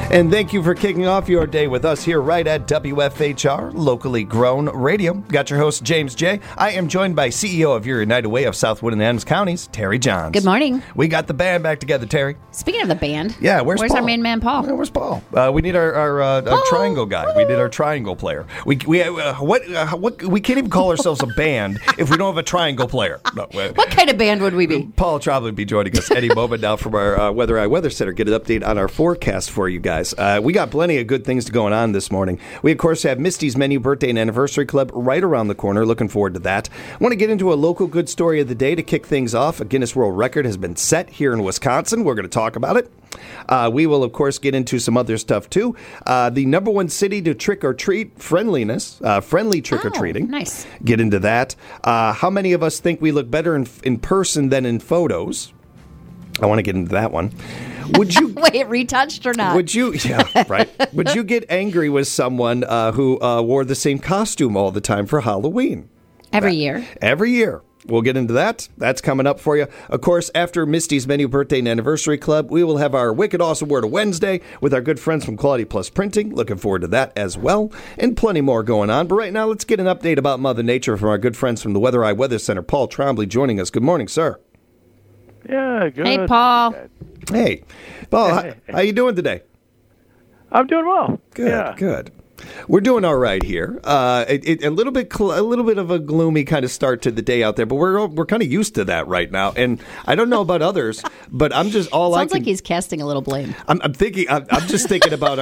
And thank you for kicking off your day with us here right at WFHR, locally grown radio. Got your host, James J. I am joined by CEO of your United Way of Southwood and Adams Counties, Terry Johns. Good morning. We got the band back together, Terry. Speaking of the band, yeah, where's Paul? our main man, Paul? Yeah, where's Paul? We need our triangle guy. We need our triangle player. We can't even call ourselves a band if we don't have a triangle player. No, what kind of band would we be? Paul will probably be joining us any moment now from our Weather Center. Get an update on our forecast for you guys. We got plenty of good things going on this morning. We, of course, have Misty's Menu Birthday and Anniversary Club right around the corner. Looking forward to that. Want to get into a local good story of the day to kick things off. A Guinness World Record has been set here in Wisconsin. We're going to talk about it. We will, of course, get into some other stuff, too. The number one city to trick-or-treat, friendly trick-or-treating. Nice. Get into that. How many of us think we look better in person than in photos? I want to get into that one. Would you wait, retouched or not? Would you? Yeah, right. Would you get angry with someone who wore the same costume all the time for Halloween? Every year. Every year. We'll get into that. That's coming up for you. Of course, after Misty's Menu Birthday and Anniversary Club, we will have our Wicked Awesome Word of Wednesday with our good friends from Quality Plus Printing. Looking forward to that as well. And plenty more going on. But right now, let's get an update about Mother Nature from our good friends from the Weather Center. Paul Trombley joining us. Good morning, sir. Yeah, good. Hey, Paul. Hey. Paul, how you doing today? I'm doing well. Good, yeah. Good. We're doing all right here. A little bit of a gloomy kind of start to the day out there, but we're kind of used to that right now. And I don't know about others, but I'm just Sounds like he's casting a little blame. I'm just thinking about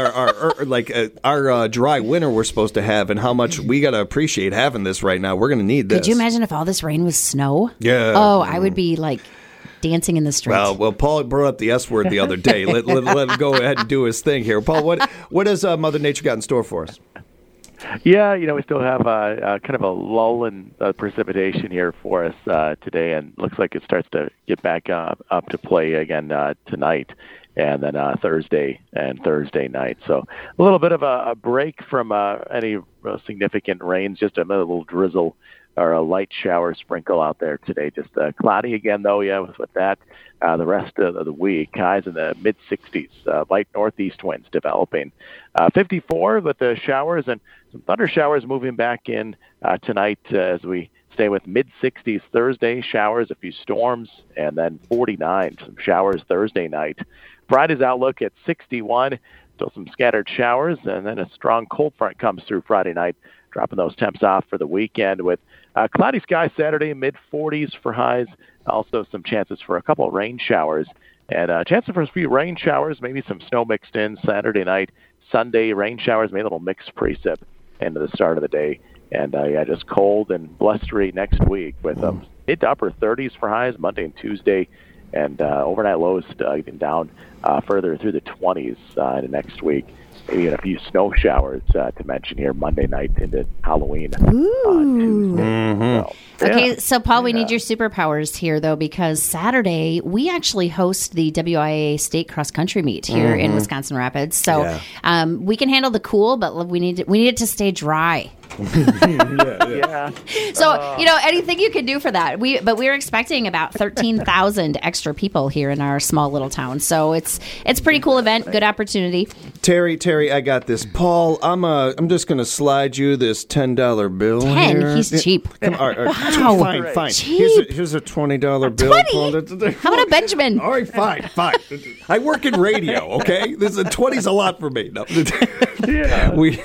our dry winter we're supposed to have and how much we got to appreciate having this right now. We're going to need this. Could you imagine if all this rain was snow? Yeah. Oh, I would be like dancing in the streets. Well, Paul brought up the S word the other day. Let him go ahead and do his thing here. Paul, what has Mother Nature got in store for us? Yeah, we still have kind of a lull in precipitation here for us today, and looks like it starts to get back up to play again tonight, and then Thursday and Thursday night. So a little bit of a break from any significant rains, just a little drizzle or a light shower sprinkle out there today. Just cloudy again, though, with that. The rest of the week, highs in the mid-60s, light northeast winds developing. 54 with the showers and some thunder showers moving back in tonight as we stay with mid-60s Thursday, showers, a few storms, and then 49, some showers Thursday night. Friday's outlook at 61, still some scattered showers, and then a strong cold front comes through Friday night, dropping those temps off for the weekend with cloudy skies Saturday, mid-40s for highs. Also some chances for a couple of rain showers. And chances for a few rain showers, maybe some snow mixed in Saturday night. Sunday, rain showers, maybe a little mixed precip into the start of the day. And, just cold and blustery next week with mid to upper 30s for highs Monday and Tuesday. And overnight lows even down further through the 20s into next week. Maybe a few snow showers to mention here Monday night into Halloween on Tuesday. Mm-hmm. Okay, so Paul, we need your superpowers here, though, because Saturday we actually host the WIA State Cross Country Meet here in Wisconsin Rapids. So we can handle the cool, but we need it to stay dry. Yeah. So anything you can do for that. We're expecting about 13,000 extra people here in our small little town. So it's a pretty cool event, good opportunity. Terry, I got this. Paul, I'm just going to slide you this $10 bill. 10? Here. He's cheap. Come on. Wow. Fine. Cheap. Here's a $20 bill. 20? Paul. How about a Benjamin? All right, fine. I work in radio, okay? This is 20's a lot for me. No. Yeah. We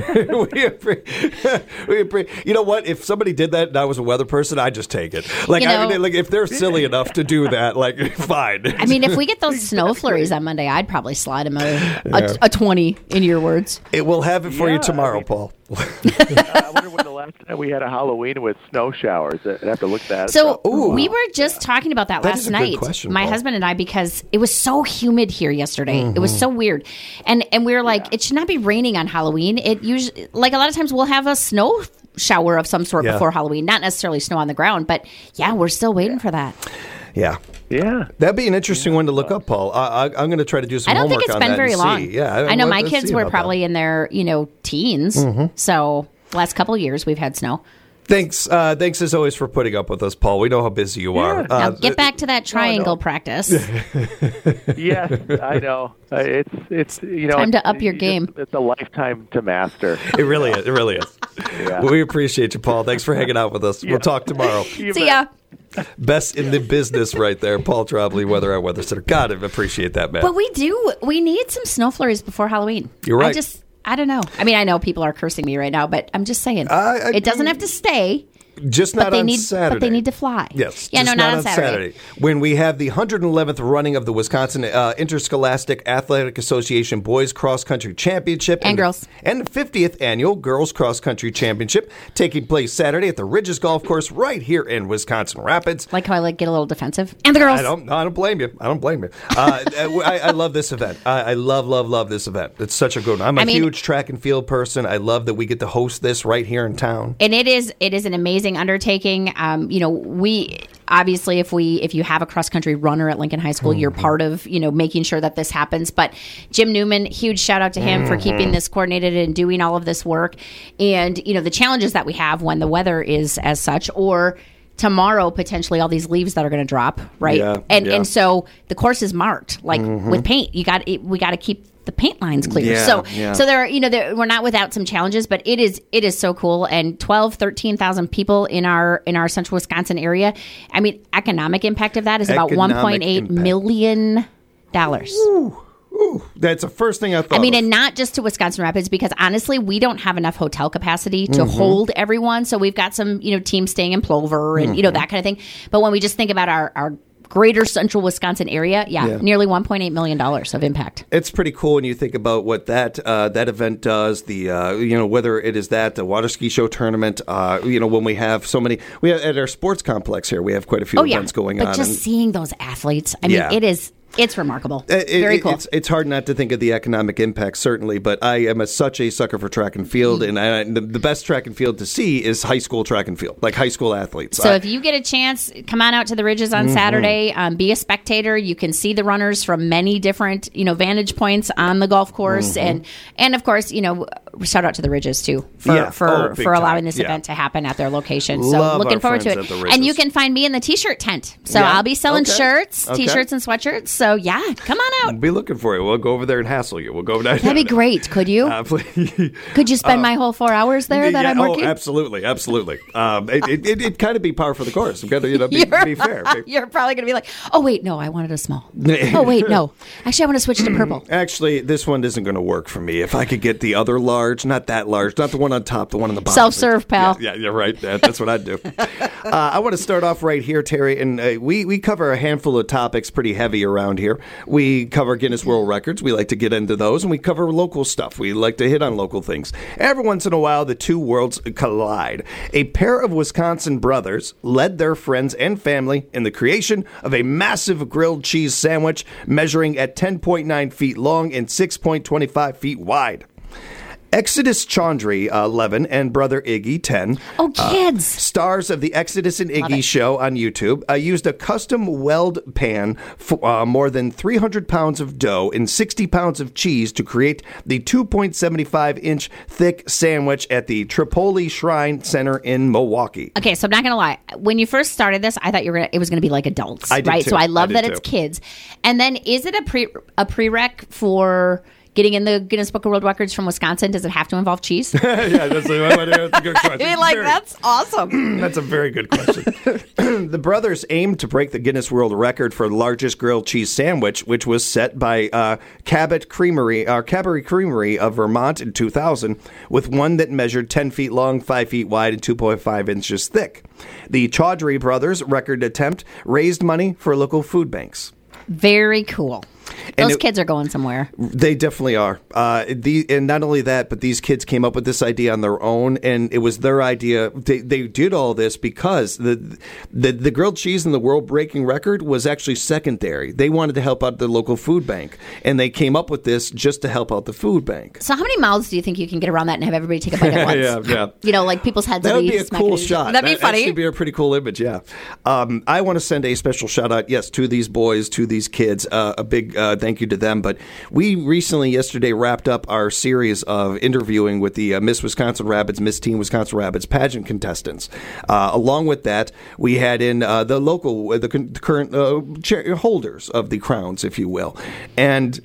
you know what? If somebody did that and I was a weather person, I'd just take it. Like if they're silly enough to do that, fine. I mean, if we get those snow flurries on Monday, I'd probably slide him a 20, in your words. It will have it for you tomorrow, Paul. I wonder when the last time we had a Halloween with snow showers. I'd have to look that up. So we were just talking about that last night, my husband and I, because it was so humid here yesterday. It was so weird. And we were like, it should not be raining on Halloween. It usually, like a lot of times we'll have a snow shower of some sort before Halloween, not necessarily snow on the ground, but we're still waiting for that. Yeah. Yeah. That'd be an interesting one to look up, Paul. I'm going to try to do some homework on that. I don't think it's been very long. Yeah, I know my kids were probably in their, teens. So last couple of years we've had snow. Thanks as always for putting up with us, Paul. We know how busy you are. Now get back to that triangle practice. Yes, I know. It's time to up your game. It's a lifetime to master. It really is. It really is. Yeah. Well, we appreciate you, Paul. Thanks for hanging out with us. We'll talk tomorrow. See ya. Best in the business right there, Paul Trombley, Weather Center. God, I appreciate that, man. But we need some snow flurries before Halloween. You're right. I don't know. I mean, I know people are cursing me right now, but I'm just saying. It doesn't have to stay. Just not on Saturday. But they need to fly. Yes. Yeah, just not on Saturday. When we have the 111th running of the Wisconsin Interscholastic Athletic Association Boys Cross Country Championship. And girls. And the 50th Annual Girls Cross Country Championship taking place Saturday at the Ridges Golf Course right here in Wisconsin Rapids. Like how I get a little defensive. And the girls. I don't blame you. I love this event. I love this event. It's such a good one. I'm a huge track and field person. I love that we get to host this right here in town. And it is an amazing undertaking. We obviously, if you have a cross country runner at Lincoln High School, you're part of making sure that this happens. But Jim Newman, huge shout out to him for keeping this coordinated and doing all of this work. And the challenges that we have when the weather is as such, or tomorrow potentially all these leaves that are going to drop, right? And so the course is marked with paint. We got to keep the paint lines clear. So there are, we're not without some challenges, but it is so cool. And 13,000 people in our central Wisconsin area. I mean, economic impact of that is about $1.8 million. Ooh, that's the first thing I thought. I mean, and not just to Wisconsin Rapids, because honestly, we don't have enough hotel capacity to hold everyone. So we've got some, teams staying in Plover and, that kind of thing. But when we just think about our greater central Wisconsin area, nearly $1.8 million of impact. It's pretty cool when you think about what that event does. The whether it is the water ski show tournament. When we have so many, we have at our sports complex here, we have quite a few events going on. But just seeing those athletes, I mean, it's remarkable. Very cool. It's hard not to think of the economic impact, certainly, but I am such a sucker for track and field, and the best track and field to see is high school track and field, like high school athletes. So if you get a chance, come on out to the Ridges on Saturday, be a spectator. You can see the runners from many different, vantage points on the golf course, and of course, shout out to the Ridges too for allowing this event to happen at their location. So looking forward to it. And you can find me in the t-shirt tent. So I'll be selling shirts, t-shirts and sweatshirts. So come on out. We'll be looking for you. We'll go over there and hassle you. We'll go over there. That'd be great. Could you? Could you spend my whole 4 hours there that I'm working? Oh, absolutely. It'd kind of be par for the course. I've got to be fair. You're probably going to be like, oh, wait, no, I wanted a small. Oh, wait, no. Actually, I want to switch to purple. Actually, this one isn't going to work for me. If I could get the other large, not that large, not the one on top, the one on the bottom. Self-serve, pal. Yeah, you're right. That's what I'd do. I want to start off right here, Terry, and we cover a handful of topics pretty heavy around here. We cover Guinness World Records. We like to get into those, and we cover local stuff. We like to hit on local things. Every once in a while, the two worlds collide. A pair of Wisconsin brothers led their friends and family in the creation of a massive grilled cheese sandwich measuring at 10.9 feet long and 6.25 feet wide. Exodus Chaudhry, 11, and brother Iggy, 10. Oh, kids. Stars of the Exodus and Iggy show on YouTube used a custom weld pan for more than 300 pounds of dough and 60 pounds of cheese to create the 2.75-inch thick sandwich at the Tripoli Shrine Center in Milwaukee. Okay, so I'm not going to lie. When you first started this, I thought it was going to be like adults, right? Too. So I love that it's kids. And then is it a prereq for getting in the Guinness Book of World Records from Wisconsin? Does it have to involve cheese? Yeah, that's a good question. I mean, that's awesome. That's a very good question. The brothers aimed to break the Guinness World Record for the largest grilled cheese sandwich, which was set by Cabot Creamery of Vermont in 2000, with one that measured 10 feet long, 5 feet wide, and 2.5 inches thick. The Chaudhry brothers' record attempt raised money for local food banks. Very cool. Those kids are going somewhere. They definitely are. And not only that, but these kids came up with this idea on their own, and it was their idea. They did all this because the grilled cheese in the world-breaking record was actually secondary. They wanted to help out the local food bank, and they came up with this just to help out the food bank. So how many mouths do you think you can get around that and have everybody take a bite at once? Yeah. Like people's heads. That would be a cool shot. That'd be funny. That would be a pretty cool image, yeah. I want to send a special shout-out, yes, to these boys, to these kids. A big thank you to them. But we recently, yesterday, wrapped up our series of interviewing with the Miss Wisconsin Rapids, Miss Teen Wisconsin Rapids pageant contestants. Along with that, we had in the local, the current holders of the crowns, if you will. And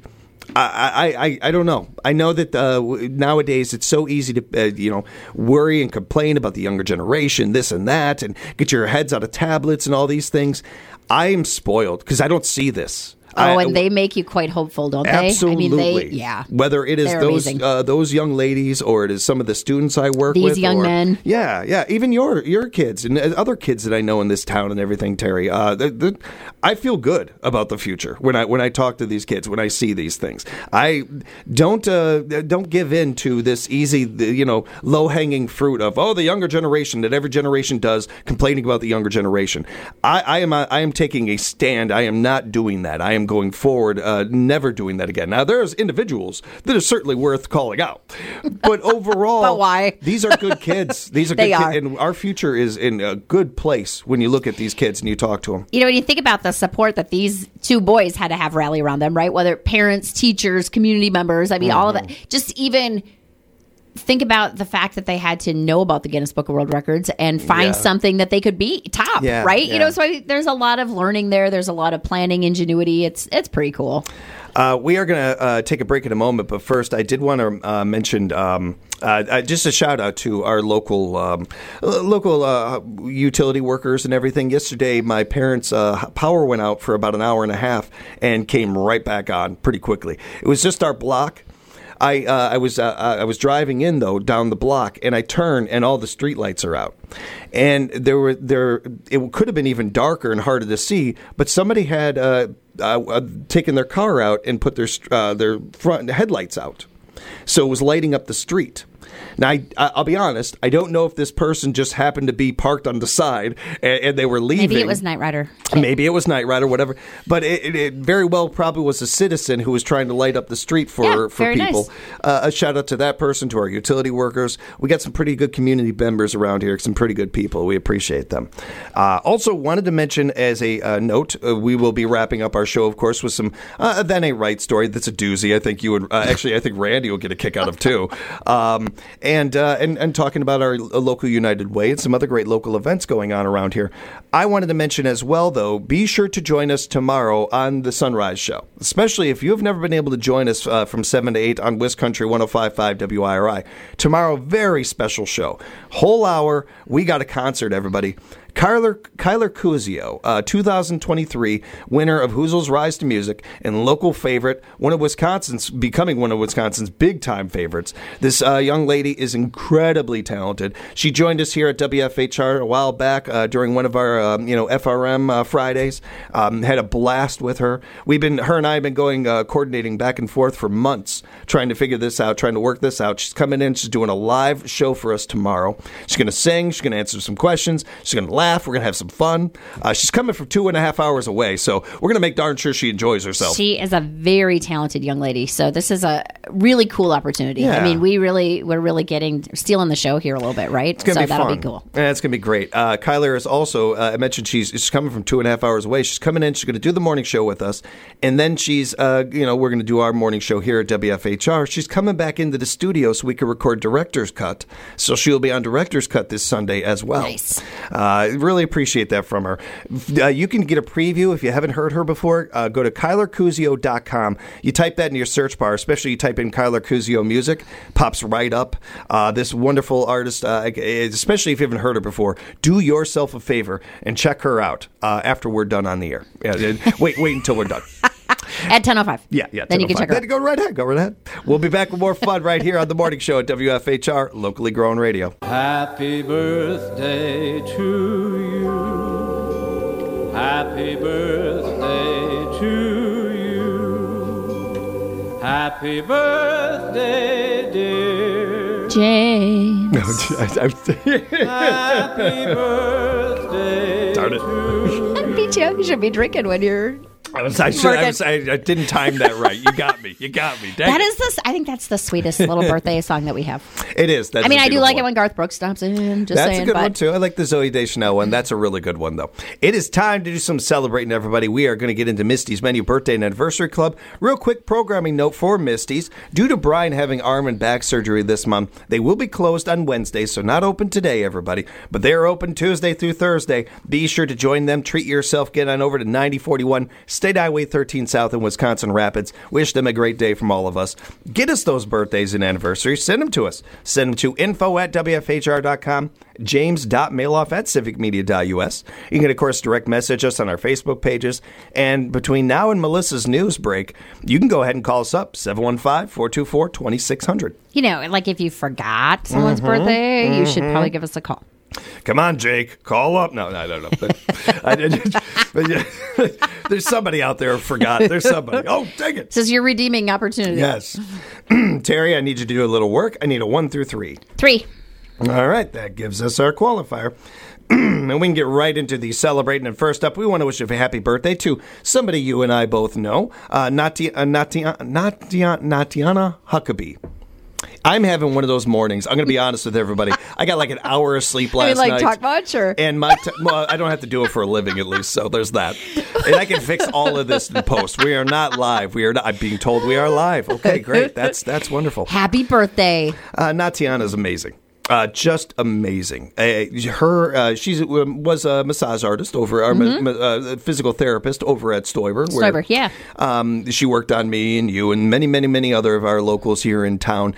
I don't know. I know that nowadays it's so easy to worry and complain about the younger generation, this and that, and get your heads out of tablets and all these things. I am spoiled because I don't see this. And they make you quite hopeful, don't they? Absolutely. Yeah. Whether it is those young ladies or it is some of the students I work with. These young men. Yeah. Even your kids and other kids that I know in this town and everything, Terry. I feel good about the future when I talk to these kids, when I see these things. I don't give in to this easy, low-hanging fruit of, the younger generation that every generation does, complaining about the younger generation. I am taking a stand. I am not doing that. I am going forward, never doing that again. Now, there's individuals that are certainly worth calling out, but overall, but why? These are good kids. These are good kids, and our future is in a good place when you look at these kids and you talk to them. When you think about the support that these two boys had to have rally around them, right? Whether parents, teachers, community members, all of that. Just even think about the fact that they had to know about the Guinness Book of World Records and find something that they could be top, right? Yeah. So there's a lot of learning there. There's a lot of planning, ingenuity. It's pretty cool. We are going to take a break in a moment, but first I did want to mention just a shout out to our local utility workers and everything. Yesterday, my parents' power went out for about an hour and a half and came right back on pretty quickly. It was just our block. I was driving in though down the block, and I turn and all the street lights are out, and it could have been even darker and harder to see, but somebody had taken their car out and put their front headlights out, so it was lighting up the street. Now, I'll be honest, I don't know if this person just happened to be parked on the side and they were leaving. Maybe it was Knight Rider. Maybe it was Knight Rider, whatever. But it very well probably was a citizen who was trying to light up the street for people. Nice. A shout out to that person, to our utility workers. We got some pretty good community members around here, some pretty good people. We appreciate them. Also, wanted to mention as a note, we will be wrapping up our show, of course, with some That Ain't Right story. That's a doozy. I think you would I think Randy will get a kick out of too. And talking about our local United Way and some other great local events going on around here. I wanted to mention as well, though, be sure to join us tomorrow on the Sunrise Show, especially if you've never been able to join us from 7 to 8 on West Country 105.5 WIRI. Tomorrow, very special show. Whole hour, we got a concert, everybody. Kyler Kuzio, 2023 winner of Whoozle's Rise to Music and local favorite, becoming one of Wisconsin's big-time favorites. This young lady is incredibly talented. She joined us here at WFHR a while back during one of our FRM Fridays. Had a blast with her. Her and I have been coordinating back and forth for months, trying to figure this out, trying to work this out. She's coming in. She's doing a live show for us tomorrow. She's going to sing. She's going to answer some questions. She's going to laugh. We're going to have some fun. She's coming from 2.5 hours away, so we're going to make darn sure she enjoys herself. She is a very talented young lady, so this is a really cool opportunity. Yeah. I mean, we're really stealing the show here a little bit, right? It's going to be fun. That'll be cool. Yeah, it's going to be great. Kyler is also, I mentioned she's coming from 2.5 hours away. She's coming in. She's going to do the morning show with us, and then she's, we're going to do our morning show here at WFHR. She's coming back into the studio so we can record Director's Cut. So she'll be on Director's Cut this Sunday as well. Nice. Really appreciate that from her. You can get a preview if you haven't heard her before. Go to KylerKuzio.com. You type that in your search bar, especially you type in Kyler Kuzio music, pops right up. This wonderful artist, especially if you haven't heard her before, do yourself a favor and check her out after we're done on the air. Wait until we're done. At 10:05. Yeah. Then you can check it out. Go right ahead. We'll be back with more fun right here on the morning show at WFHR, locally grown radio. Happy birthday to you. Happy birthday to you. Happy birthday, dear James. Happy birthday. Darn it. Me too. You should be drinking when you're I didn't time that right. You got me. Dang I think that's the sweetest little birthday song that we have. It is. I mean, I do like it when Garth Brooks stomps in. That's a good one, too. I like the Zooey Deschanel one. That's a really good one, though. It is time to do some celebrating, everybody. We are going to get into Misty's Menu Birthday and Anniversary Club. Real quick programming note for Misty's. Due to Brian having arm and back surgery this month, they will be closed on Wednesday, so not open today, everybody. But they are open Tuesday through Thursday. Be sure to join them. Treat yourself. Get on over to 9041 State Highway 13 South in Wisconsin Rapids. Wish them a great day from all of us. Get us those birthdays and anniversaries. Send them to us. Send them to info@wfhr.com, james.mailoff@civicmedia.us. You can, of course, direct message us on our Facebook pages. And between now and Melissa's news break, you can go ahead and call us up, 715-424-2600. You know, like if you forgot someone's birthday, you should probably give us a call. Come on, Jake, call up. No, I don't know. But yeah, there's somebody out there who forgot. There's somebody. Oh, dang it. This is your redeeming opportunity. Yes. Terry, I need you to do a little work. I need a 1 through 3. 3. All right, that gives us our qualifier. And we can get right into the celebrating. And first up, we want to wish a happy birthday to somebody you and I both know, Natiana Huckabee. I'm having one of those mornings. I'm going to be honest with everybody. I got like an hour of sleep last night. Talk much? Or? And well, I don't have to do it for a living at least, so there's that. And I can fix all of this in post. We are not live. I'm being told we are live. Okay, great. That's wonderful. Happy birthday. Natiana's amazing. Just amazing. She was a massage artist over, physical therapist over at Stoiber. Stoiber, yeah. She worked on me and you and many, many, many other of our locals here in town.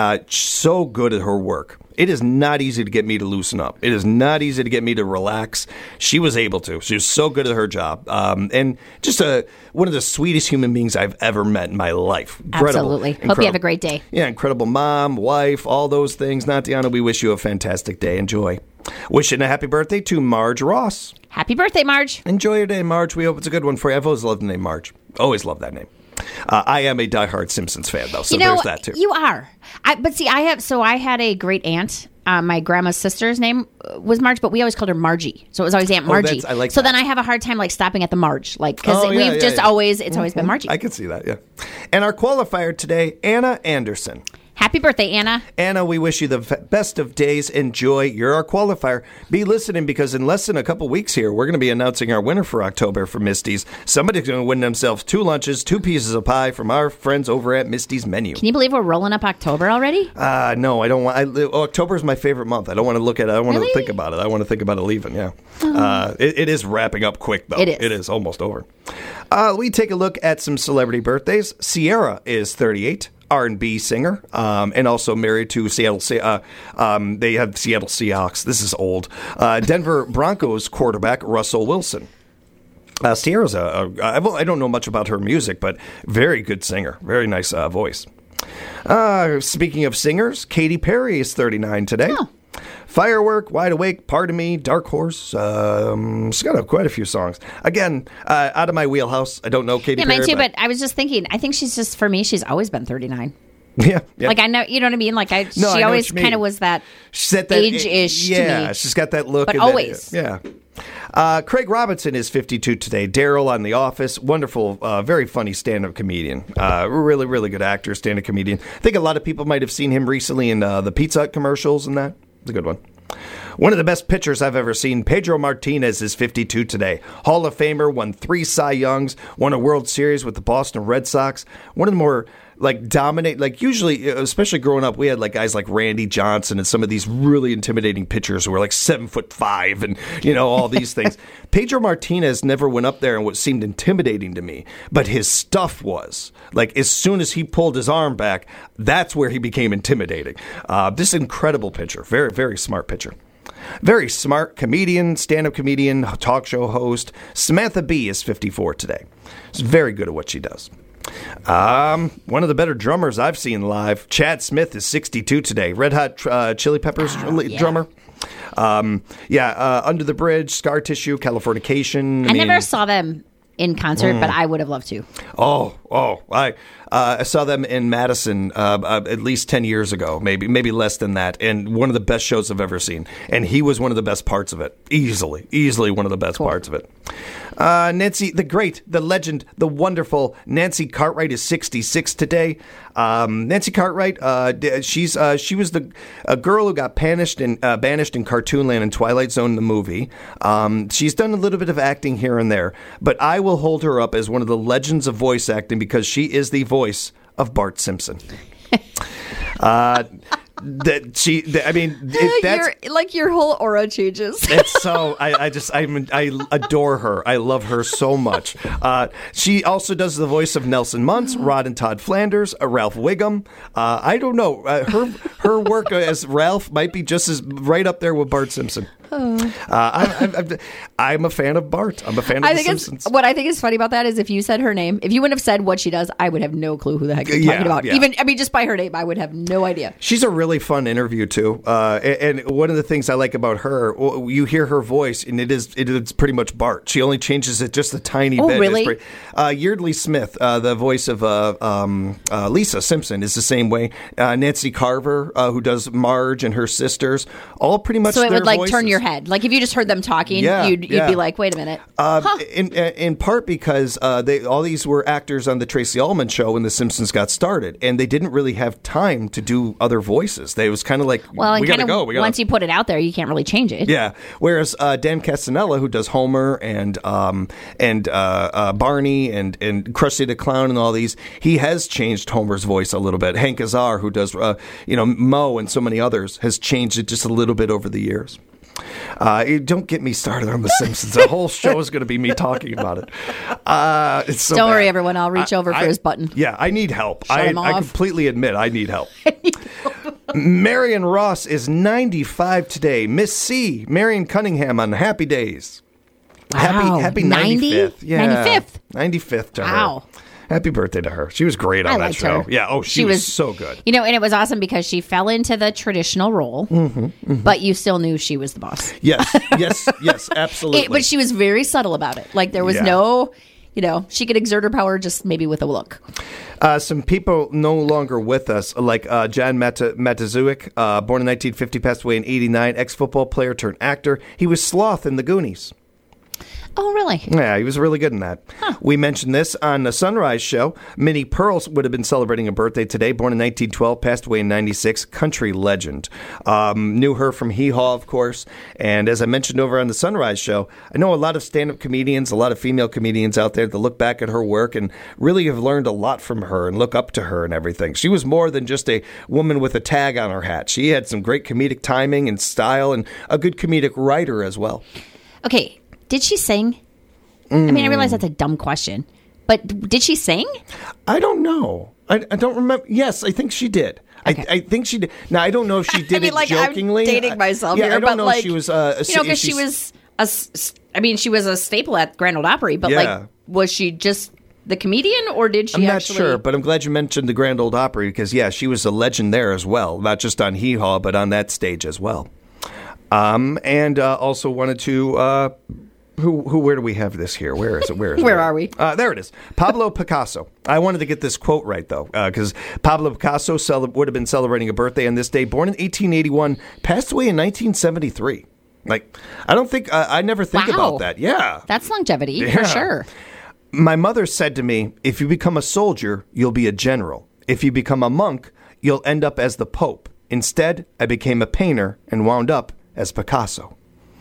So good at her work. It is not easy to get me to loosen up. It is not easy to get me to relax. She was able to. She was so good at her job. And just one of the sweetest human beings I've ever met in my life. Incredible. Absolutely. Hope you have a great day. Yeah, incredible mom, wife, all those things. Natiana, we wish you a fantastic day. Enjoy. Wishing a happy birthday to Marge Ross. Happy birthday, Marge. Enjoy your day, Marge. We hope it's a good one for you. I've always loved the name Marge. Always loved that name. I am a diehard Simpsons fan, though, so there's that, too. You are. I had a great aunt. My grandma's sister's name was Marge, but we always called her Margie. So it was always Aunt Margie. I like so that. Then I have a hard time, like, stopping at the Marge. Like, because it's always been Margie. I can see that, yeah. And our qualifier today, Anna Anderson. Happy birthday, Anna. Anna, we wish you the best of days. Enjoy. You're our qualifier. Be listening because in less than a couple weeks here, we're going to be announcing our winner for October for Misty's. Somebody's going to win themselves 2 lunches, 2 pieces of pie from our friends over at Misty's Menu. Can you believe we're rolling up October already? No, I don't want. October is my favorite month. I don't want to look at it. I don't want to think about it. I want to think about it leaving, yeah. It is wrapping up quick, though. It is. It is almost over. We take a look at some celebrity birthdays. Sierra is 38. R&B singer, and also married to Seattle. They have Seattle Seahawks. This is old. Denver Broncos quarterback Russell Wilson. Sierra's I don't know much about her music, but very good singer. Very nice voice. Speaking of singers, Katy Perry is 39 today. Oh. Firework, Wide Awake, Pardon Me, Dark Horse. She's got quite a few songs. Again, out of my wheelhouse. I don't know Katy Perry. Mine too, but I was just thinking, I think she's just, for me, she's always been 39. Yeah. Like, I know, you know what I mean? Like, she always kind of was that age-ish to me. Yeah, she's got that look. But always. Yeah. Craig Robinson is 52 today. Daryl on The Office. Wonderful, very funny stand-up comedian. Really, really good actor, stand-up comedian. I think a lot of people might have seen him recently in the Pizza Hut commercials and that. It's a good one. One of the best pitchers I've ever seen, Pedro Martinez, is 52 today. Hall of Famer, won 3 Cy Youngs, won a World Series with the Boston Red Sox. One of the more usually, especially growing up, we had guys like Randy Johnson and some of these really intimidating pitchers who were 7'5" and all these things. Pedro Martinez never went up there and what seemed intimidating to me, but his stuff was as soon as he pulled his arm back, that's where he became intimidating. This incredible pitcher, very, very smart pitcher. Very smart comedian, stand-up comedian, talk show host. Samantha Bee is 54 today. She's very good at what she does. One of the better drummers I've seen live, Chad Smith, is 62 today. Red Hot Chili Peppers drummer. Under the Bridge, Scar Tissue, Californication. I never saw them in concert, but I would have loved to. Oh, I saw them in Madison at least 10 years ago, maybe less than that, and one of the best shows I've ever seen. And he was one of the best parts of it, easily one of the best parts of it. Nancy, the great, the legend, the wonderful Nancy Cartwright is 66 today. Nancy Cartwright, she was a girl who got banished in Cartoonland and Twilight Zone, the movie. She's done a little bit of acting here and there, but I will hold her up as one of the legends of voice acting because she is the voice of Bart Simpson. That's your whole aura changes. It's so I adore her. I love her so much. She also does the voice of Nelson Muntz, Rod and Todd Flanders, Ralph Wiggum. I don't know. Her work as Ralph might be just as right up there with Bart Simpson. I'm a fan of Bart. I'm a fan of The Simpsons. What I think is funny about that is if you said her name, if you wouldn't have said what she does, I would have no clue who the heck you're talking about. Yeah. Just by her name, I would have no idea. She's a really fun interview too. And one of the things I like about her, you hear her voice, and it's pretty much Bart. She only changes it just a tiny bit. Oh, really? Yeardley Smith, the voice of Lisa Simpson, is the same way. Nancy Carver, who does Marge and her sisters, all pretty much. So it would voices. Turn your head. Like if you just heard them talking, you'd be like, wait a minute. In part because all these were actors on the Tracy Ullman show when The Simpsons got started, and they didn't really have time to do other voies. It was kind of like, we gotta go. Once you put it out there, you can't really change it. Yeah. Whereas Dan Castanella, who does Homer and Barney and Krusty the Clown and all these, he has changed Homer's voice a little bit. Hank Azar, who does Moe and so many others, has changed it just a little bit over the years. Don't get me started on The Simpsons. The whole show is going to be me talking about it. It's so Don't bad. worry, everyone. I'll reach over for his button. Yeah, I need help. I completely admit I need help. Marion Ross is 95 today. Miss C, Marion Cunningham on Happy Days. Wow. Happy 95th. Yeah. 95th to her. Happy birthday to her. She was great on that show. Her. Yeah. Oh, she was so good. And it was awesome because she fell into the traditional role, but you still knew she was the boss. Yes, absolutely. But she was very subtle about it. Like there was no, she could exert her power just maybe with a look. Some people no longer with us, like John Matuszewski, born in 1950, passed away in 1989, ex-football player turned actor. He was Sloth in The Goonies. Oh, really? Yeah, he was really good in that. Huh. We mentioned this on the Sunrise Show. Minnie Pearl would have been celebrating a birthday today, born in 1912, passed away in 96, country legend. Knew her from Hee Haw, of course. And as I mentioned over on the Sunrise Show, I know a lot of stand-up comedians, a lot of female comedians out there that look back at her work and really have learned a lot from her and look up to her and everything. She was more than just a woman with a tag on her hat. She had some great comedic timing and style and a good comedic writer as well. Okay. Did she sing? I mean, I realize that's a dumb question, but did she sing? I don't know. I don't remember. Yes, I think she did. Okay. I think she did. Now, I don't know if she did it jokingly. I'm dating myself here, I don't know if she was... because she was she was a staple at Grand Ole Opry, but was she just the comedian, or did she actually... I'm not sure, but I'm glad you mentioned the Grand Ole Opry, because, she was a legend there as well, not just on Hee Haw, but on that stage as well. And also wanted to... Where do we have this here? Where is it? Where are we? There it is. Pablo Picasso. I wanted to get this quote right, though, because Pablo Picasso would have been celebrating a birthday on this day. Born in 1881, passed away in 1973. I don't think, I never think about that. Yeah. That's longevity, for sure. My mother said to me, if you become a soldier, you'll be a general. If you become a monk, you'll end up as the Pope. Instead, I became a painter and wound up as Picasso.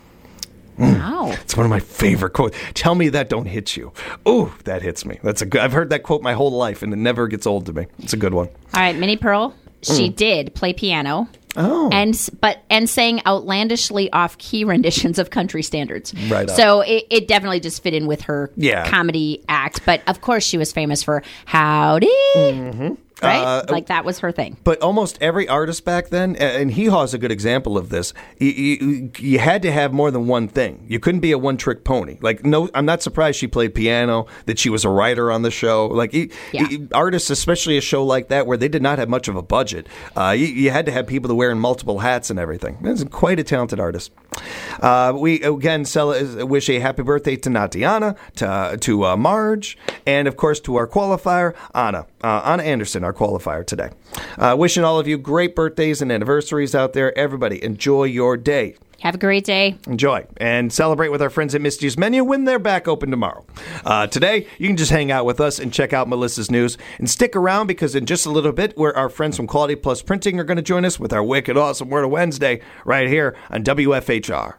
Wow. It's one of my favorite quotes. Tell me that don't hit you. Ooh, that hits me. I've heard that quote my whole life, and it never gets old to me. It's a good one. All right, Minnie Pearl, she did play piano. Oh. And sang outlandishly off-key renditions of country standards. Right on. So it definitely just fit in with her comedy act. But, of course, she was famous for Howdy. Mm-hmm. Right? That was her thing. But almost every artist back then, and Hee Haw is a good example of this, you had to have more than one thing. You couldn't be a one-trick pony. I'm not surprised she played piano, that she was a writer on the show. Artists, especially a show like that, where they did not have much of a budget, you had to have people that wearing multiple hats and everything. That's quite a talented artist. We again wish a happy birthday to Natiana, to Marge, and of course to our qualifier, Anna Anderson, our qualifier today. Wishing all of you great birthdays and anniversaries out there. Everybody, enjoy your day. Have a great day. Enjoy. And celebrate with our friends at Misty's Menu when they're back open tomorrow. Today, you can just hang out with us and check out Melissa's news. And stick around because in just a little bit, our friends from Quality Plus Printing are going to join us with our wicked awesome Word of Wednesday right here on WFHR.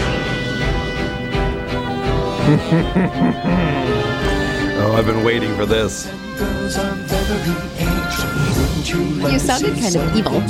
Oh, I've been waiting for this. You sounded kind of evil.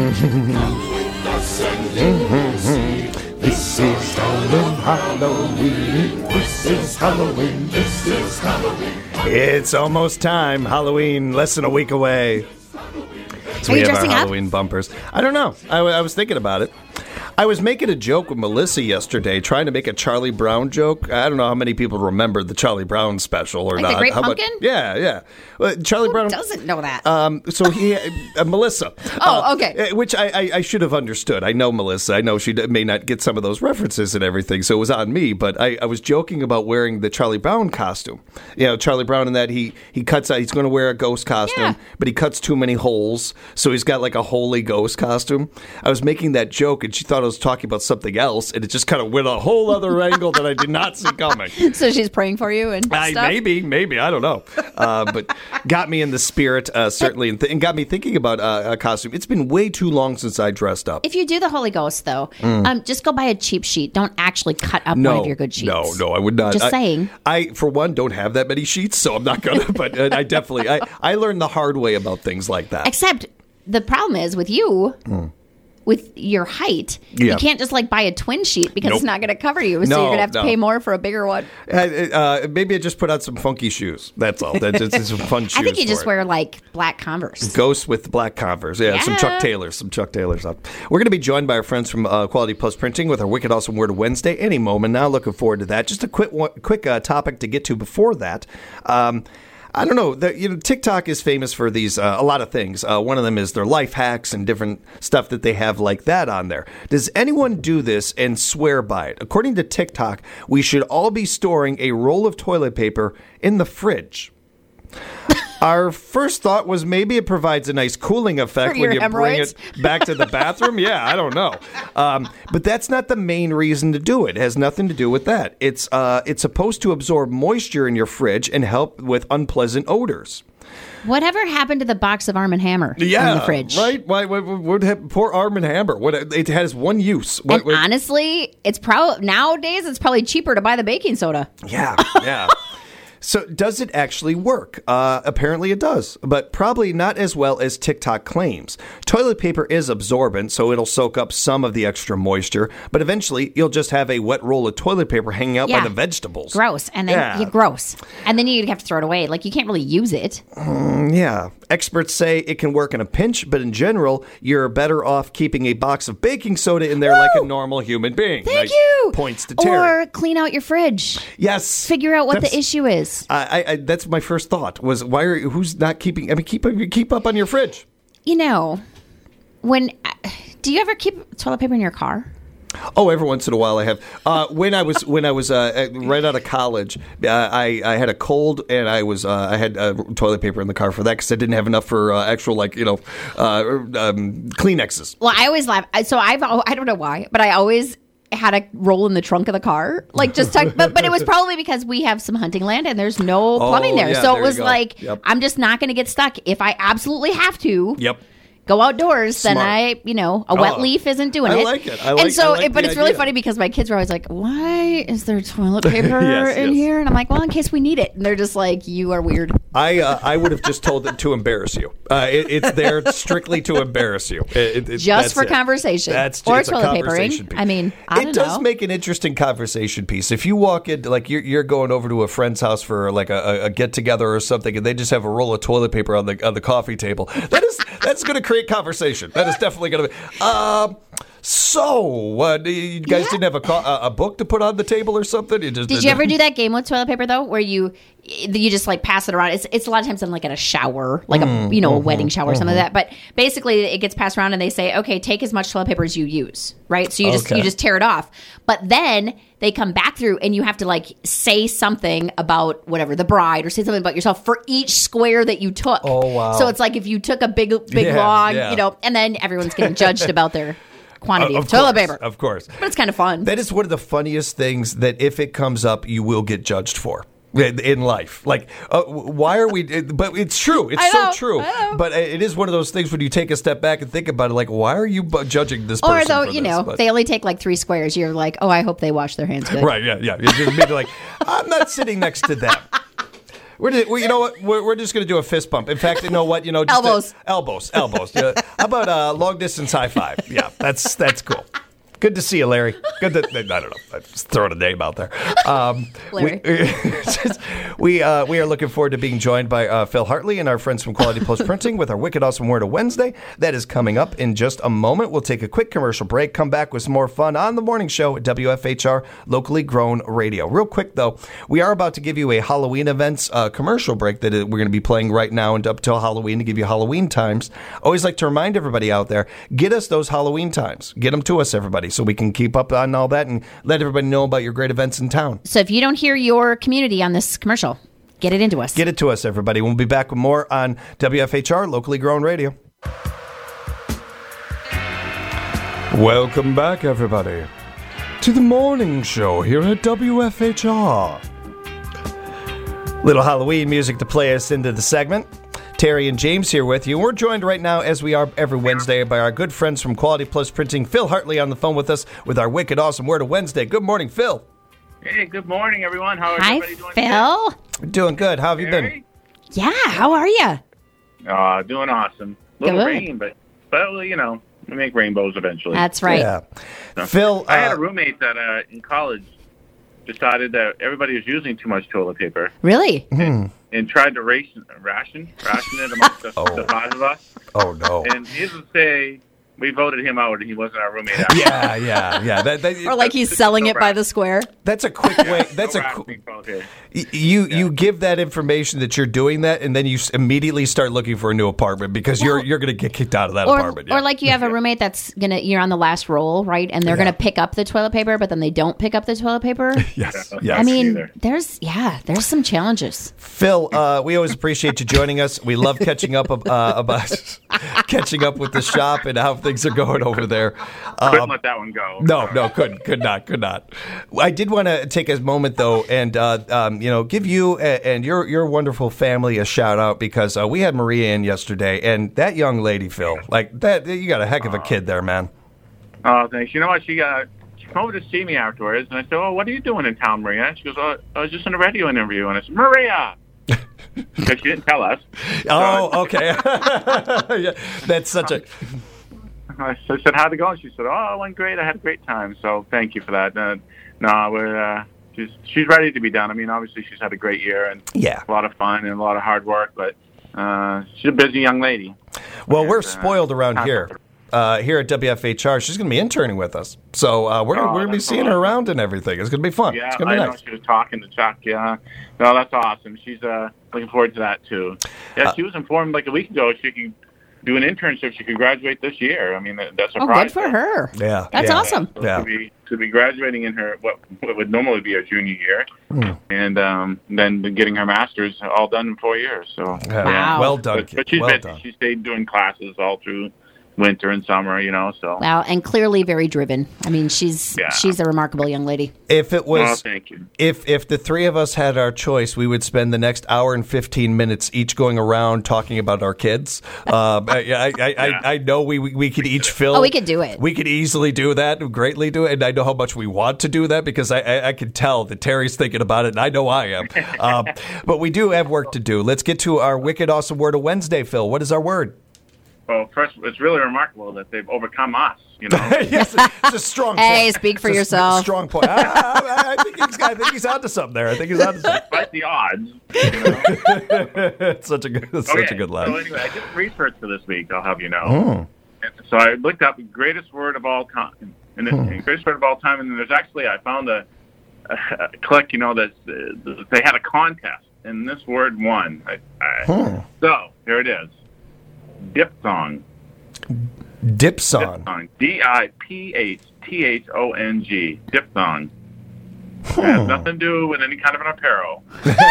This is Halloween. This is Halloween. This is Halloween. It's almost time. Halloween, less than a week away. So we have our Halloween bumpers. I don't know. I was thinking about it. I was making a joke with Melissa yesterday, trying to make a Charlie Brown joke. I don't know how many people remember the Charlie Brown special or like not. The Great Pumpkin? Yeah. Charlie Brown doesn't know that. So he, Melissa. Okay. Which I should have understood. I know Melissa. I know she may not get some of those references and everything, so it was on me. But I was joking about wearing the Charlie Brown costume. You know, Charlie Brown in that he cuts out. He's going to wear a ghost costume, but he cuts too many holes, so he's got like a holy ghost costume. I was making that joke, and she thought I was talking about something else, and it just kind of went a whole other angle that I did not see coming. So she's praying for you and stuff? Maybe, I don't know. But got me in the spirit, certainly, and got me thinking about a costume. It's been way too long since I dressed up. If you do the Holy Ghost, though, just go buy a cheap sheet. Don't actually cut up one of your good sheets. No, I would not. Just saying. I, for one, don't have that many sheets, so I'm not going to, but I definitely, I learned the hard way about things like that. Except the problem is with you... With your height, you can't just like buy a twin sheet because it's not going to cover you. So you're going to have to pay more for a bigger one. Maybe I just put out some funky shoes. That's all. That's some fun shoes. I think you just wear like black Converse. Ghost with black Converse. Yeah, some Chuck Taylors. We're going to be joined by our friends from Quality Plus Printing with our Wicked Awesome Word of Wednesday any moment now. Looking forward to that. Just a quick topic to get to before that. I don't know. TikTok is famous for these a lot of things. One of them is their life hacks and different stuff that they have like that on there. Does anyone do this and swear by it? According to TikTok, we should all be storing a roll of toilet paper in the fridge. Our first thought was maybe it provides a nice cooling effect when you bring it back to the bathroom. Yeah, I don't know. But that's not the main reason to do it. It has nothing to do with that. It's supposed to absorb moisture in your fridge and help with unpleasant odors. Whatever happened to the box of Arm & Hammer in the fridge? Right? Poor Arm & Hammer. It has one use. Honestly, nowadays it's probably cheaper to buy the baking soda. Yeah. So does it actually work? Apparently it does, but probably not as well as TikTok claims. Toilet paper is absorbent, so it'll soak up some of the extra moisture, but eventually you'll just have a wet roll of toilet paper hanging out by the vegetables. Gross. And then gross. And then you have to throw it away. Like, you can't really use it. Yeah. Experts say it can work in a pinch, but in general, you're better off keeping a box of baking soda in there like a normal human being. Thank you. Points to Terry. Or clean out your fridge. Yes. Figure out what the issue is. That's my first thought was who's not keeping? I mean, keep up on your fridge. You know, do you ever keep toilet paper in your car? Oh, every once in a while I have. When I was right out of college, I had a cold and I had toilet paper in the car for that because I didn't have enough for actual Kleenexes. Well, I always laugh. So I don't know why, but I always had a roll in the trunk of the car, like just but it was probably because we have some hunting land and there's no plumbing there. So it was like, I'm just not going to get stuck. If I absolutely have to go outdoors, Smart. then a wet leaf isn't doing it. I like it. But it's really funny because my kids are always like, why is there toilet paper in here? And I'm like, well, in case we need it. And they're just like, you are weird. I would have just told it to embarrass you. It's there strictly to embarrass you. Just for conversation. Or toilet papering. I mean, I don't know. It does make an interesting conversation piece. If you walk in, like you're going over to a friend's house for like a get together or something, and they just have a roll of toilet paper on the coffee table, that's going to create conversation. That is definitely going to be. So, you guys didn't have a book to put on the table or something? Did you ever do that game with toilet paper though, where you just like pass it around? It's a lot of times in like at a shower, like a wedding shower or something like that. But basically, it gets passed around and they say, okay, take as much toilet paper as you use, right? So you just tear it off. But then they come back through and you have to like say something about whatever the bride or say something about yourself for each square that you took. Oh wow! So it's like if you took a big long, and then everyone's getting judged about their quantity of toilet paper. Of course. But it's kind of fun. That is one of the funniest things that if it comes up, you will get judged for in life. Like, why are we... But it's true. It's so true. But it is one of those things when you take a step back and think about it, like, why are you judging this person? Or though, they only take like 3 squares. You're like, oh, I hope they wash their hands good. Right, yeah. You're just maybe like, I'm not sitting next to them. You know what? We're just going to do a fist bump. In fact, you know what? Just elbows. How about a long distance high five? Yeah, that's cool. Good to see you, Larry. I don't know. I'm just throwing a name out there. Larry. We are looking forward to being joined by Phil Hartley and our friends from Quality Post Printing with our Wicked Awesome Word of Wednesday. That is coming up in just a moment. We'll take a quick commercial break, come back with some more fun on the morning show at WFHR Locally Grown Radio. Real quick, though, we are about to give you a Halloween events commercial break that we're going to be playing right now and up till Halloween to give you Halloween times. Always like to remind everybody out there, get us those Halloween times. Get them to us, everybody, so we can keep up on all that and let everybody know about your great events in town. So if you don't hear your community on this commercial, get it into us. Get it to us, everybody. We'll be back with more on WFHR, Locally Grown Radio. Welcome back, everybody, to the morning show here at WFHR. Little Halloween music to play us into the segment. Terry and James here with you. We're joined right now, as we are every Wednesday, by our good friends from Quality Plus Printing. Phil Hartley on the phone with us with our Wicked Awesome Word of Wednesday. Good morning, Phil. Hey, good morning, everyone. How are everybody doing? Hi, Phil. We're doing good. How have you been? Yeah, how are you? Doing awesome. A little rain, but we make rainbows eventually. That's right. Yeah. So, Phil, I had a roommate that in college decided that everybody was using too much toilet paper. Really? And tried to ration it amongst the 5 of us. Oh, no. And needless to say, we voted him out and he wasn't our roommate. Yeah. Or like he's selling it by the square. That's a quick way. That's you give that information that you're doing that, and then you immediately start looking for a new apartment because you're going to get kicked out of that apartment. Yeah. Or like you have a roommate you're on the last roll, right? And they're going to pick up the toilet paper, but then they don't pick up the toilet paper. Yes. I mean, there's some challenges. Phil, we always appreciate you joining us. We love catching up about catching up with the shop and how things are going over there. Couldn't let that one go. No, could not. I did want to take a moment though, and give you and your wonderful family a shout out because we had Maria in yesterday, and that young lady, Phil, like that, you got a heck of a kid there, man. Oh, thanks. You know what? She came over to see me afterwards, and I said, "Oh, what are you doing in town, Maria?" And she goes, "Oh, I was just in a radio interview," and I said, "Maria." Because she didn't tell us. Oh, okay. Yeah, that's such a... I said, how'd it go? And she said, oh, it went great. I had a great time. So thank you for that. She's ready to be done. I mean, obviously she's had a great year and a lot of fun and a lot of hard work, but she's a busy young lady. Well, we're spoiled around here. Here at WFHR, she's going to be interning with us. So we're going to be seeing her around and everything. It's going to be fun. Yeah, it's going to be nice. I know she was talking to Chuck. Yeah. No, that's awesome. She's looking forward to that, too. Yeah, she was informed like a week ago she could do an internship. She could graduate this year. I mean, that's a prize. Good for her. Yeah. That's awesome. So to be graduating in her, what would normally be her junior year, and then getting her master's all done in 4 years. So, wow. Well done, kid. But she's well done. She stayed doing classes all through winter and summer, so. Wow, and clearly very driven. I mean, she's a remarkable young lady. If it was, thank you. If the three of us had our choice, we would spend the next hour and 15 minutes each going around talking about our kids. I know we could each fill. Oh, we could do it. We could easily do that, greatly do it, and I know how much we want to do that because I can tell that Terry's thinking about it, and I know I am. But we do have work to do. Let's get to our Wicked Awesome Word of Wednesday, Phil. What is our word? Well, first, it's really remarkable that they've overcome us, Yes, it's a strong point. Hey, speak for yourself. Strong point. I think he's onto something there. Despite the odds. It's such a good laugh. So anyway, I did research for this week, I'll have you know. so I looked up the greatest word of all time, and the greatest word of all time. And then there's actually, I found a click, that they had a contest, and this word won. So here it is, diphthong. Diphthong. D-I-P-H-T-H-O-N-G. Diphthong. It has nothing to do with any kind of an apparel.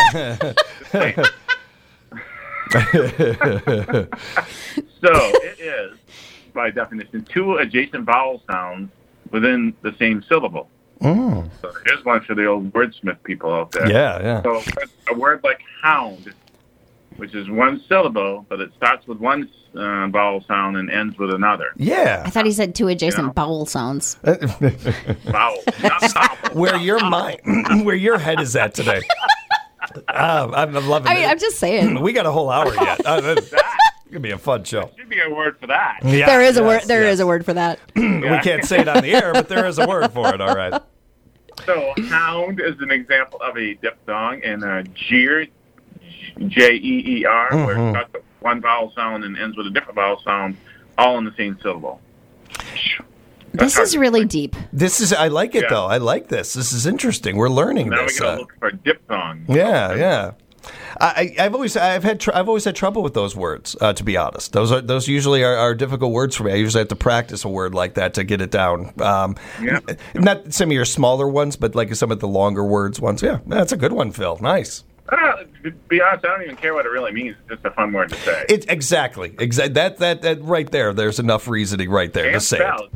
So it is, by definition, two adjacent vowel sounds within the same syllable. So here's one for the old wordsmith people out there. Yeah. So a word like hound, which is one syllable, but it starts with one vowel sound and ends with another. Yeah. I thought he said two adjacent vowel sounds. Vowel, not vowel. Where your head is at today. I'm loving it. I'm just saying. We got a whole hour yet. It's going to be a fun show. There should be a word for that. Yeah, there is a word. There is a word for that. We can't say it on the air, but there is a word for it. All right. So hound is an example of a diphthong, and jeer, J-E-E-R, where it starts with one vowel sound and ends with a different vowel sound, all in the same syllable. This is really deep. I like it though. I like this. This is interesting. We're learning now this. Now we're gonna look for a diphthong. Yeah. I've always had trouble with those words. To be honest, those usually are difficult words for me. I usually have to practice a word like that to get it down. Not some of your smaller ones, but like some of the longer ones. Yeah, that's a good one, Phil. Nice. To be honest, I don't even care what it really means. It's just a fun word to say. Exactly. That right there. There's enough reasoning right there to say it.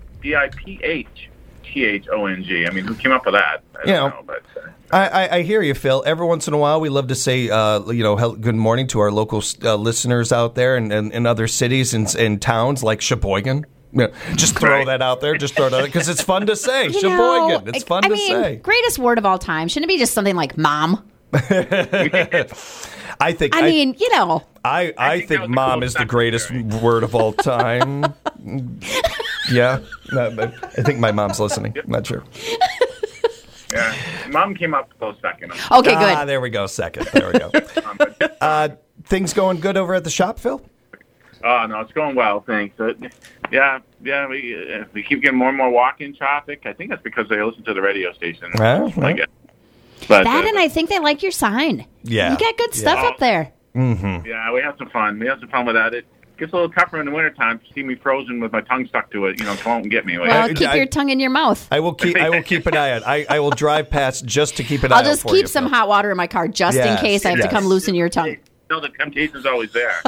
D-I-P-H-T-H-O-N-G. I mean, who came up with that? I don't know, but I hear you, Phil. Every once in a while, we love to say, good morning to our local listeners out there and other cities and towns like Sheboygan. Just throw that out there. Just throw it out because it's fun to say. Sheboygan. It's fun to say. Greatest word of all time. Shouldn't it be just something like mom? I think mom is the greatest word of all time. Yeah. I think my mom's listening. Not sure. Yeah. Mom came up close second. Okay, good. There we go. Second. There we go. Things going good over at the shop, Phil? Oh, no, it's going well, thanks. We keep getting more and more walk-in traffic. I think that's because they listen to the radio station. I guess. But, and I think they like your sign. Yeah. You got good stuff up there. Mm-hmm. Yeah, we have some fun. With that. It gets a little tougher in the wintertime to see me frozen with my tongue stuck to it. Come out and get me. Well, keep your tongue in your mouth. I will keep an eye on it. I will drive past just to keep an eye on it. I'll just keep some hot water in my car just in case I have to come loosen your tongue. The temptation's always there.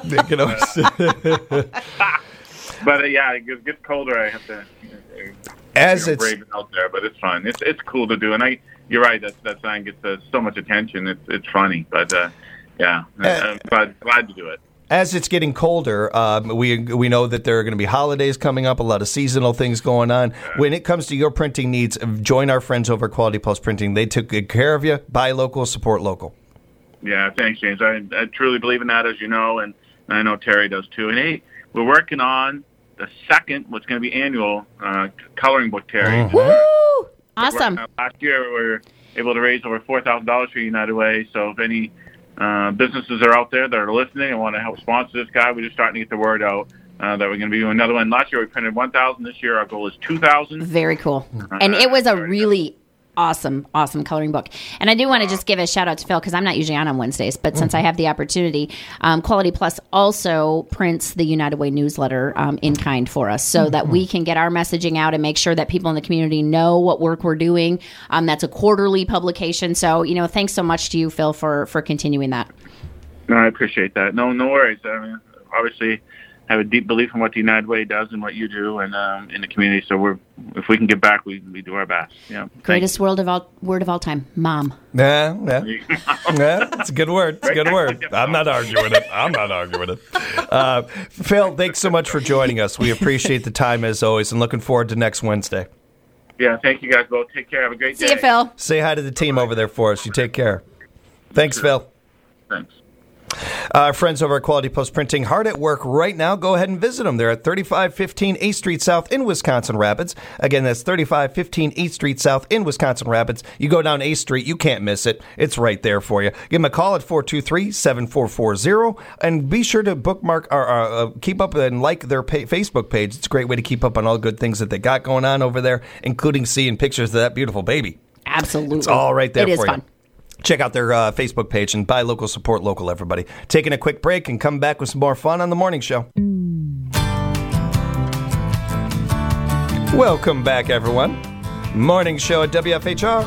But it gets colder. I have to brave it out there, but it's fun. It's cool to do, and you're right. That sign gets so much attention. It's funny, but I'm glad to do it. As it's getting colder, we know that there are going to be holidays coming up, a lot of seasonal things going on. When it comes to your printing needs, join our friends over at Quality Plus Printing. They took good care of you. Buy local, support local. Yeah, thanks, James. I truly believe in that, as you know, and I know Terry does too. And hey, we're working on the second, what's going to be annual coloring book, Terry. Woo! Awesome. Last year, we were able to raise over $4,000 for United Way. So if any businesses are out there that are listening and want to help sponsor this guy, we're just starting to get the word out that we're going to be doing another one. Last year, we printed 1,000. This year, our goal is 2,000. Very cool. And it was a really awesome coloring book. And I do want to just give a shout out to Phil because I'm not usually on Wednesdays, but since I have the opportunity, Quality Plus also prints the United Way newsletter in kind for us so that we can get our messaging out and make sure that people in the community know what work we're doing. That's a quarterly publication. So, thanks so much to you, Phil, for continuing that. No, I appreciate that. No worries. I mean, obviously, I have a deep belief in what the United Way does and what you do and in the community. So if we can give back, we do our best. Yeah. Greatest word of all time, mom. Yeah. It's a good word. It's a good word. I'm not arguing it. Phil, thanks so much for joining us. We appreciate the time as always and looking forward to next Wednesday. Yeah, thank you guys both. Take care. Have a great day. See you, Phil. Say hi to the team over there for us. You take care. Thanks, Phil. Thanks. Our friends over at Quality Post Printing, hard at work right now. Go ahead and visit them. They're at 3515 8th Street South in Wisconsin Rapids. Again, that's 3515 8th Street South in Wisconsin Rapids. You go down 8th Street, you can't miss it. It's right there for you. Give them a call at 423-7440, and be sure to bookmark or keep up and like their Facebook page. It's a great way to keep up on all good things that they got going on over there, including seeing pictures of that beautiful baby. Absolutely. It's all right there for you. It is fun. Check out their Facebook page and buy local, support local, everybody. Taking a quick break and come back with some more fun on the morning show. Welcome back, everyone. Morning show at WFHR.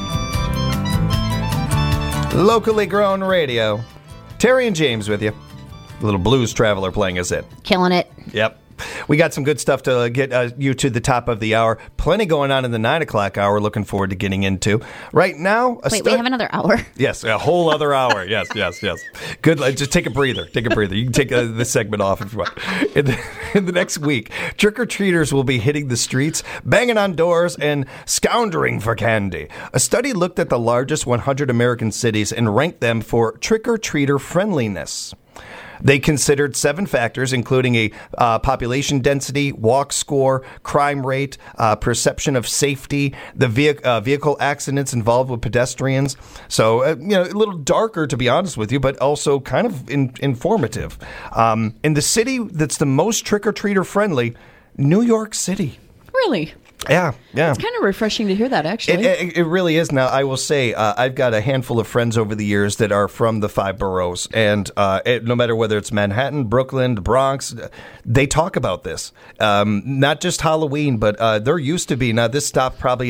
Locally grown radio. Terry and James with you. A little blues traveler playing us in. Killing it. Yep. We got some good stuff to get you to the top of the hour. Plenty going on in the 9 o'clock hour. Looking forward to getting into. Right now... Wait, we have another hour? Yes, a whole other hour. Yes. Good. Just take a breather. You can take this segment off if you want. In the next week, trick-or-treaters will be hitting the streets, banging on doors, and scoundering for candy. A study looked at the largest 100 American cities and ranked them for trick-or-treater friendliness. They considered 7 factors, including a population density, walk score, crime rate, perception of safety, the vehicle accidents involved with pedestrians. So, a little darker, to be honest with you, but also kind of informative. In the city that's the most trick-or-treater friendly, New York City. Really? Yeah. It's kind of refreshing to hear that, actually. It really is. Now, I will say, I've got a handful of friends over the years that are from the 5 boroughs, and no matter whether it's Manhattan, Brooklyn, the Bronx, they talk about this. Not just Halloween, but there used to be, now this stopped probably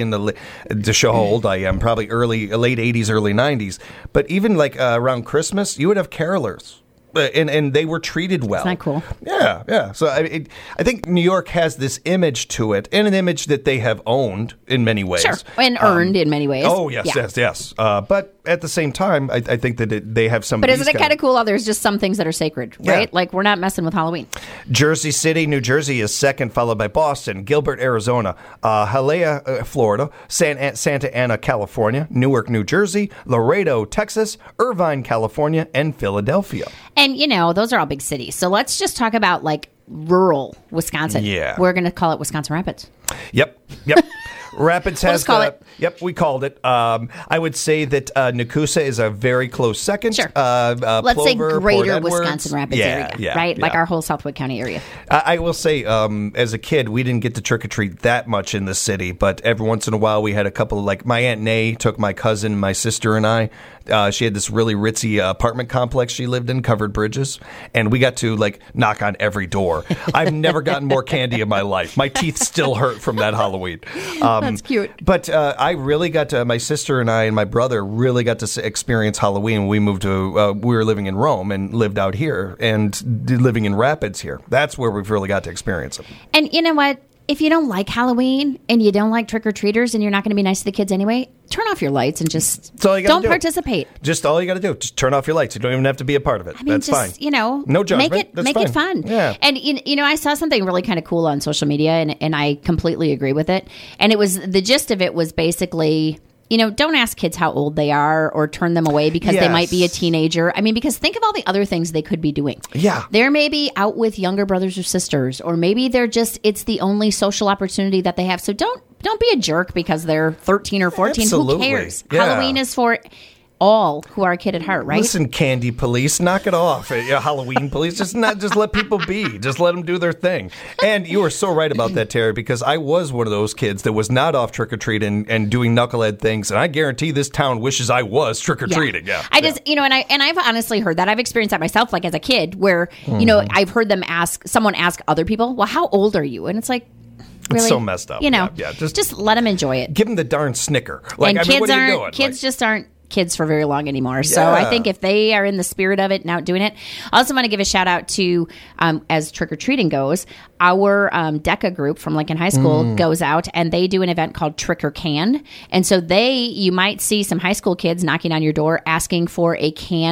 to show how old I am, probably late 80s, early 90s, but even like around Christmas, you would have carolers. And they were treated well. Isn't that cool? Yeah. So I think New York has this image to it, and an image that they have owned in many ways. Sure, and earned in many ways. Oh, yes. But at the same time, I think that they have some... But isn't it kind of cool how there's just some things that are sacred, right? Yeah. Like, we're not messing with Halloween. Jersey City, New Jersey is second, followed by Boston, Gilbert, Arizona, Hialeah, Florida, Santa Ana, California, Newark, New Jersey, Laredo, Texas, Irvine, California, and Philadelphia. And, those are all big cities. So let's just talk about, rural Wisconsin. Yeah. We're going to call it Wisconsin Rapids. Yep. Rapids has... Let's call it. Yep, we called it. I would say that Nakusa is a very close second. Sure. Let's say greater Wisconsin Rapids area, right? Yeah. Like our whole Southwood County area. I will say, as a kid, we didn't get to trick-or-treat that much in the city, but every once in a while we had a couple of, my Aunt Nay took my cousin, my sister, and I. She had this really ritzy apartment complex she lived in, covered bridges, and we got to, knock on every door. I've never gotten more candy in my life. My teeth still hurt from that Halloween. That's cute. But I really got to, my sister and I and my brother really got to experience Halloween when we moved to, we were living in Rome and lived out here and living in Rapids here. That's where we've really got to experience it. And you know what? If you don't like Halloween and you don't like trick-or-treaters and you're not going to be nice to the kids anyway, turn off your lights and just don't participate. Just all you got to do. Just turn off your lights. You don't even have to be a part of it. That's fine. No judgment. Make it fun. Yeah. And, I saw something really kind of cool on social media, and I completely agree with it. And it was, the gist of it was basically... don't ask kids how old they are or turn them away because they might be a teenager. I mean, because think of all the other things they could be doing. Yeah. They're maybe out with younger brothers or sisters, or maybe it's the only social opportunity that they have. So don't be a jerk because they're 13 or 14. Absolutely. Who cares? Yeah. Halloween is for all who are a kid at heart, right? Listen, candy police, knock it off. Halloween police, just let people be. Just let them do their thing. And you are so right about that, Terry, because I was one of those kids that was not off trick-or-treating and doing knucklehead things, and I guarantee this town wishes I was trick-or-treating. Yeah. I've honestly heard that. I've experienced that myself, as a kid, where, I've heard someone ask other people, well, how old are you? And it's like, really? It's so messed up. Just let them enjoy it. Give them the darn Snicker. What are you doing? Kids just aren't kids for very long anymore. So I think if they are in the spirit of it and out doing it, I also want to give a shout out to, as trick-or-treating goes, our DECA group from Lincoln High School goes out and they do an event called Trick or Can. And so you might see some high school kids knocking on your door asking for a canned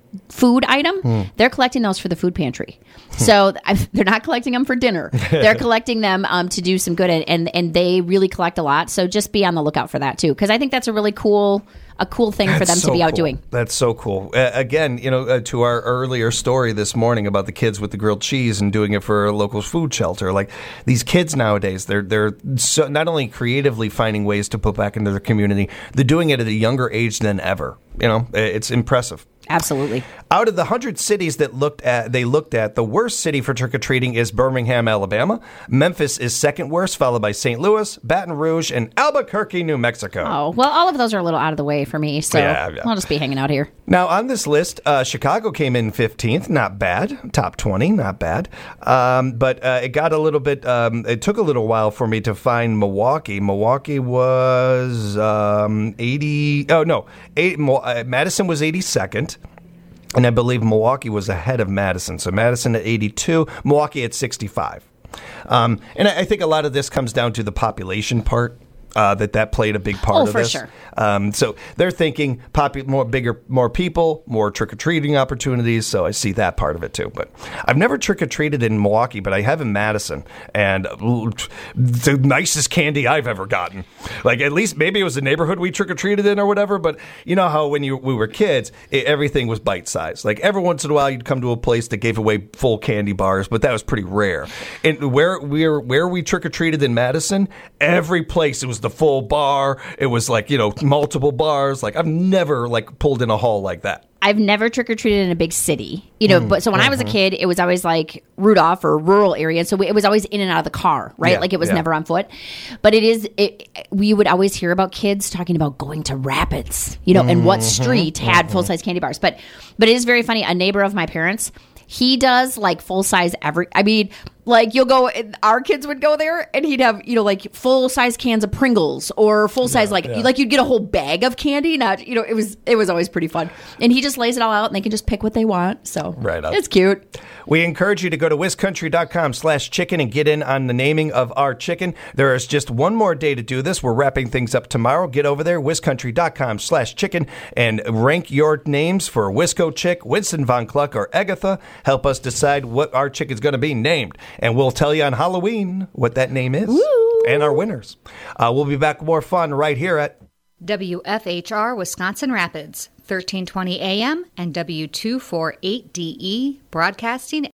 food item, they're collecting those for the food pantry. So they're not collecting them for dinner. They're collecting them to do some good, and they really collect a lot. So just be on the lookout for that too, because I think that's a really cool thing for them to be out doing. That's so cool. Again, to our earlier story this morning about the kids with the grilled cheese and doing it for a local food shelter. Like these kids nowadays, they're so not only creatively finding ways to put back into their community, they're doing it at a younger age than ever. It's impressive. Absolutely. Out of the 100 cities that they looked at, the worst city for trick-or-treating is Birmingham, Alabama. Memphis is second worst, followed by St. Louis, Baton Rouge, and Albuquerque, New Mexico. Oh, well, all of those are a little out of the way for me, so I'll just be hanging out here. Now, on this list, Chicago came in 15th. Not bad. Top 20, not bad. But it got a little bit, it took a little while for me to find Milwaukee. Milwaukee was 80, Madison was 82nd. And I believe Milwaukee was ahead of Madison. So Madison at 82, Milwaukee at 65. And I think a lot of this comes down to the population part. That played a big part of this. Sure. So they're thinking more people, more trick-or-treating opportunities. So I see that part of it too. But I've never trick-or-treated in Milwaukee, but I have in Madison. And the nicest candy I've ever gotten. Like at least maybe it was the neighborhood we trick-or-treated in or whatever. But you know how when we were kids, everything was bite-sized. Like every once in a while you'd come to a place that gave away full candy bars, but that was pretty rare. And where we trick-or-treated in Madison, every place it was the full bar. It was like, multiple bars. Like I've never pulled in a hall like that. I've never trick-or-treated in a big city, but so when I was a kid, it was always like Rudolph or rural area. So it was always in and out of the car, right? Yeah, like it was never on foot. But we would always hear about kids talking about going to Rapids, and what street had full-size candy bars. But it is very funny. A neighbor of my parents, he does full-size you'll go, our kids would go there and he'd have, full-size cans of Pringles or full-size, you'd get a whole bag of candy. Not, it was always pretty fun. And he just lays it all out and they can just pick what they want. So right up. It's cute. We encourage you to go to wiscountry.com/chicken and get in on the naming of our chicken. There is just one more day to do this. We're wrapping things up tomorrow. Get over there, wiscountry.com/chicken, and rank your names for Wisco Chick, Winston Von Kluck, or Agatha. Help us decide what our chicken's going to be named. And we'll tell you on Halloween what that name is. Woo! And our winners. We'll be back with more fun right here at WFHR Wisconsin Rapids, 1320 AM and W248DE, broadcasting